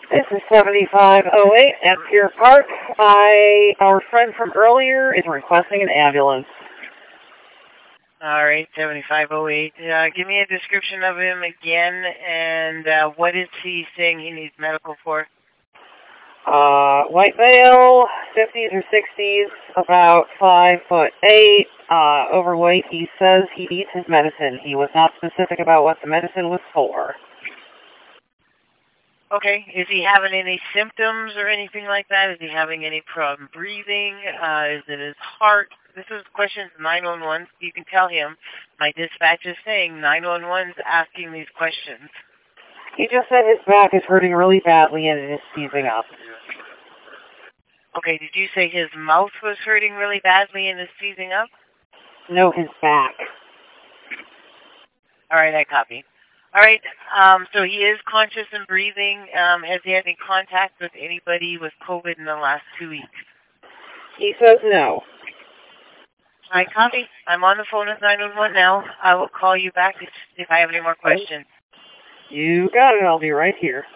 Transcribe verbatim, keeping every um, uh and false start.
This is seventy-five oh eight at Pier Park. I, our friend from earlier is requesting an ambulance. All right, seventy-five oh eight. Uh, give me a description of him again, and uh, what is he saying he needs medical for? Uh, white male, fifties or sixties, about five foot eight, uh, overweight. He says he eats his medicine. He was not specific about what the medicine was for. Okay, is he having any symptoms or anything like that? Is he having any problem breathing? Uh, is it his heart? This is questions nine one one. You can tell him my dispatch is saying nine one one's asking these questions. He just said his back is hurting really badly and it is seizing up. Okay, did you say his mouth was hurting really badly and is seizing up? No, his back. All right, I copy. All right, um, so he is conscious and breathing. Um, has he had any contact with anybody with COVID in the last two weeks? He says no. All right, copy. I'm on the phone with nine one one now. I will call you back if, if I have any more questions. You got it. I'll be right here.